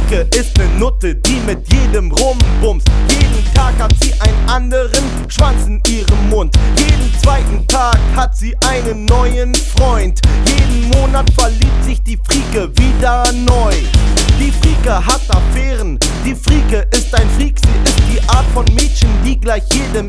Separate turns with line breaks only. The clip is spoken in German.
Frieke ist ne Nutte, die mit jedem rumbumst. Jeden Tag hat sie einen anderen Schwanz in ihrem Mund. Jeden zweiten Tag hat sie einen neuen Freund. Jeden Monat verliebt sich die Frieke wieder neu. Die Frieke hat Affären, die Frieke ist ein Freak. Sie ist die Art von Mädchen, die gleich jedem